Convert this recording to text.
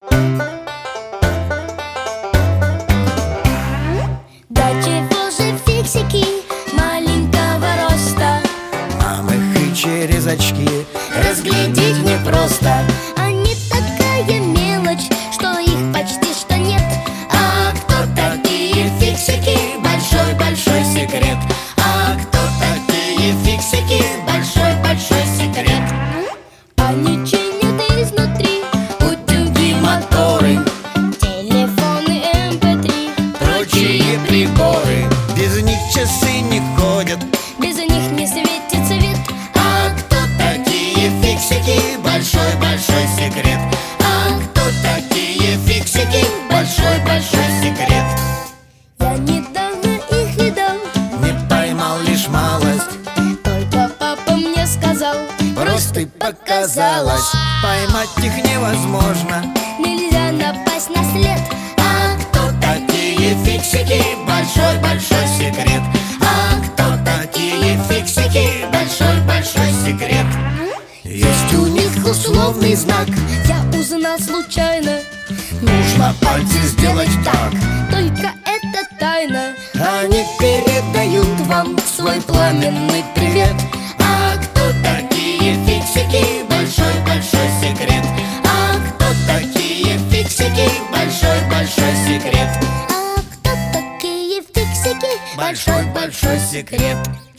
Да чего же фиксики маленького роста? Нам их и через очки разглядеть непросто. Они такая мелочь, что их почти что нет. А кто такие фиксики? Большой-большой секрет. А кто такие фиксики? Большой-большой секрет. Они чинят изнутри Утюги, моторы, телефоны MP3. прочие приборы. Без них часы не ходят. Без них не светит свет. А кто такие фиксики? Большой-большой секрет. А кто такие фиксики? Большой-большой секрет. Я недавно их видал, Не поймал лишь малость, только папа мне сказал: просто показалось. Поймать их невозможно. нельзя напасть на след. А кто такие фиксики? Большой-большой секрет. А кто такие фиксики? Большой-большой секрет. Есть у них условный знак. Я узнал случайно, Нужно пальцы сделать так. только это тайна. Они передают вам свой пламенный привет. А кто такие фиксики? Большой-большой секрет. А кто такие фиксики? Большой-большой секрет. А кто такие фиксики? Большой-большой секрет.